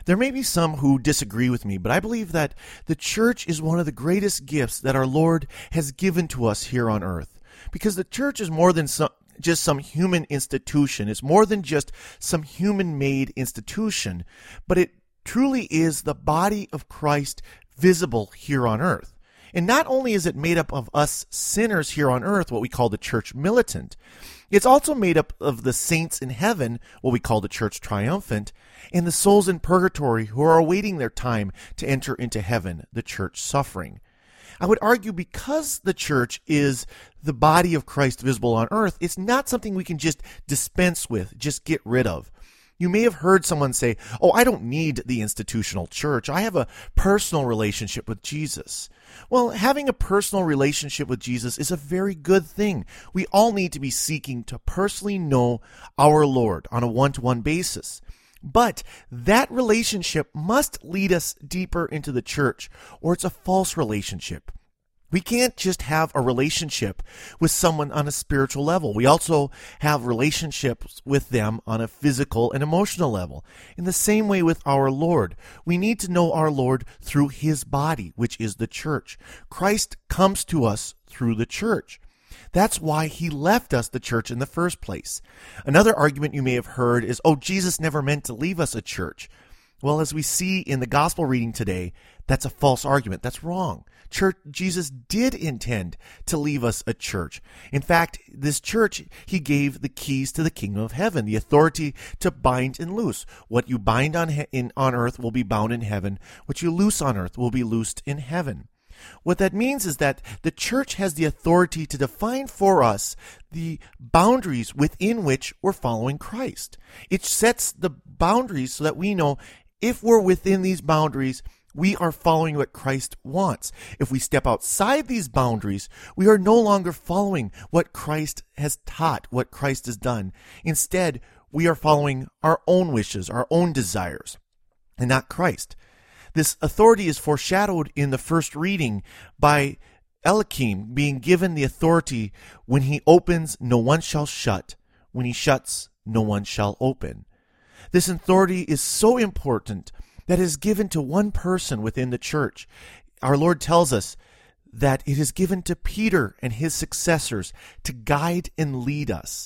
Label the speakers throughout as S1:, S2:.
S1: There may be some who disagree with me, but I believe that the church is one of the greatest gifts that our Lord has given to us here on earth. Because the church is more than just some human institution. It's more than just some human-made institution, but it truly is the body of Christ visible here on earth. And not only is it made up of us sinners here on earth, what we call the church militant, it's also made up of the saints in heaven, what we call the church triumphant, and the souls in purgatory who are awaiting their time to enter into heaven, the church suffering. I would argue because the church is the body of Christ visible on earth, it's not something we can just dispense with, just get rid of. You may have heard someone say, "Oh, I don't need the institutional church. I have a personal relationship with Jesus." Well, having a personal relationship with Jesus is a very good thing. We all need to be seeking to personally know our Lord on a one-to-one basis. But that relationship must lead us deeper into the church, or it's a false relationship. We can't just have a relationship with someone on a spiritual level. We also have relationships with them on a physical and emotional level. In the same way with our Lord, we need to know our Lord through his body, which is the church. Christ comes to us through the church. That's why he left us the church in the first place. Another argument you may have heard is, "Oh, Jesus never meant to leave us a church." Well, as we see in the gospel reading today, that's a false argument. That's wrong. Jesus did intend to leave us a church. In fact, this church, he gave the keys to the kingdom of heaven, the authority to bind and loose. What you bind on earth will be bound in heaven. What you loose on earth will be loosed in heaven. What that means is that the church has the authority to define for us the boundaries within which we're following Christ. It sets the boundaries so that we know if we're within these boundaries, we are following what Christ wants. If we step outside these boundaries, we are no longer following what Christ has taught, what Christ has done. Instead, we are following our own wishes, our own desires, and not Christ. This authority is foreshadowed in the first reading by Eliakim being given the authority: when he opens, no one shall shut. When he shuts, no one shall open. This authority is so important that is given to one person within the church. Our Lord tells us that it is given to Peter and his successors to guide and lead us.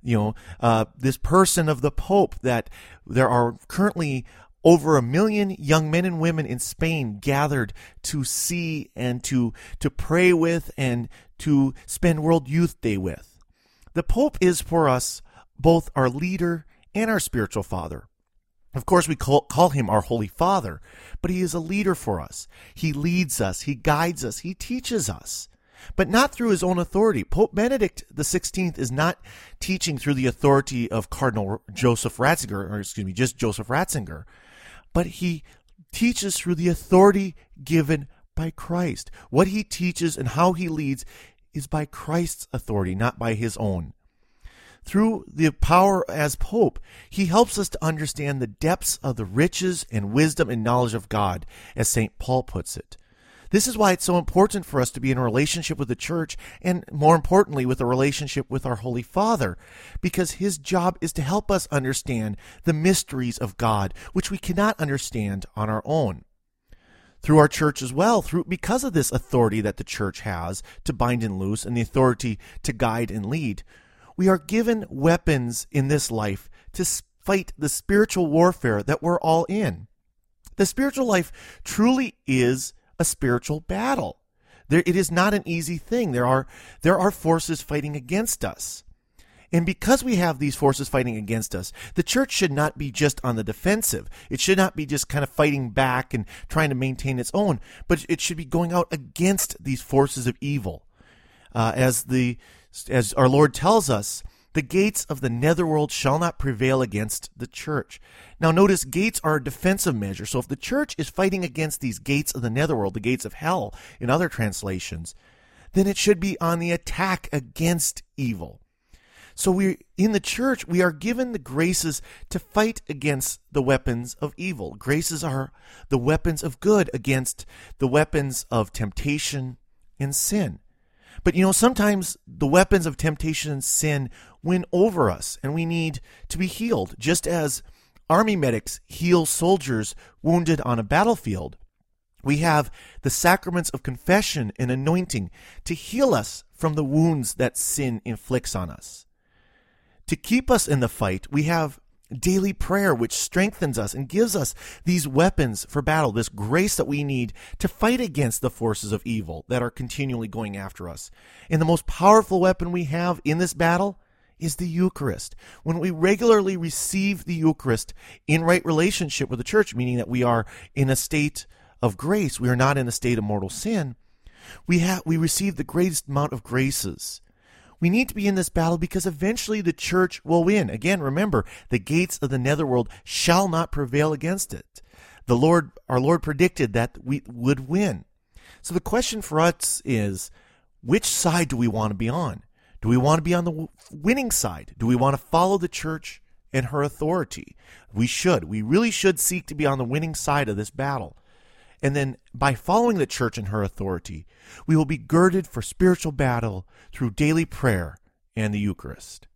S1: This person of the Pope, that there are currently over 1 million young men and women in Spain gathered to see and to pray with and to spend World Youth Day with. The Pope is for us both our leader and our spiritual father. Of course, we call him our Holy Father, but he is a leader for us. He leads us, he guides us, he teaches us, but not through his own authority. Pope Benedict XVI is not teaching through the authority of Cardinal Joseph Ratzinger, just Joseph Ratzinger, but he teaches through the authority given by Christ. What he teaches and how he leads is by Christ's authority, not by his own. Through the power as Pope, he helps us to understand the depths of the riches and wisdom and knowledge of God, as St. Paul puts it. This is why it's so important for us to be in a relationship with the church, and more importantly, with a relationship with our Holy Father, because his job is to help us understand the mysteries of God, which we cannot understand on our own. Through our church as well, because of this authority that the church has to bind and loose and the authority to guide and lead, we are given weapons in this life to fight the spiritual warfare that we're all in. The spiritual life truly is a spiritual battle. It is not an easy thing. There are forces fighting against us. And because we have these forces fighting against us, the church should not be just on the defensive. It should not be just kind of fighting back and trying to maintain its own, but it should be going out against these forces of evil. As our Lord tells us, the gates of the netherworld shall not prevail against the church. Now notice, gates are a defensive measure. So if the church is fighting against these gates of the netherworld, the gates of hell in other translations, then it should be on the attack against evil. So in the church, we are given the graces to fight against the weapons of evil. Graces are the weapons of good against the weapons of temptation and sin. But sometimes the weapons of temptation and sin win over us, and we need to be healed, just as army medics heal soldiers wounded on a battlefield, we have the sacraments of confession and anointing to heal us from the wounds that sin inflicts on us. To keep us in the fight, we have daily prayer, which strengthens us and gives us these weapons for battle, this grace that we need to fight against the forces of evil that are continually going after us. And the most powerful weapon we have in this battle is the Eucharist. When we regularly receive the Eucharist in right relationship with the church, meaning that we are in a state of grace, we are not in a state of mortal sin, we receive the greatest amount of graces. We need to be in this battle because eventually the church will win. Again, remember, the gates of the netherworld shall not prevail against it. Our Lord predicted that we would win. So the question for us is, which side do we want to be on? Do we want to be on the winning side? Do we want to follow the church and her authority? We should. We really should seek to be on the winning side of this battle. And then by following the church and her authority, we will be girded for spiritual battle through daily prayer and the Eucharist.